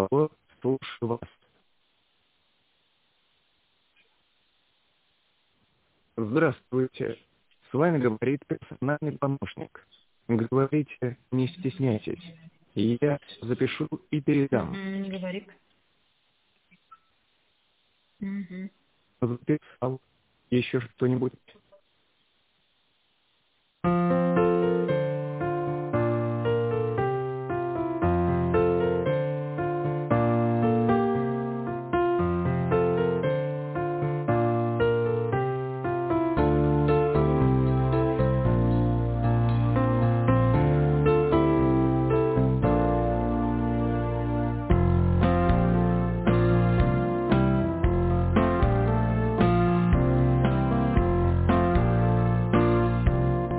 Алло, слушаю вас. Здравствуйте. С вами говорит персональный помощник. Говорите, не стесняйтесь. Я запишу и передам. Не говори. Мгм. Записал. Еще что-нибудь?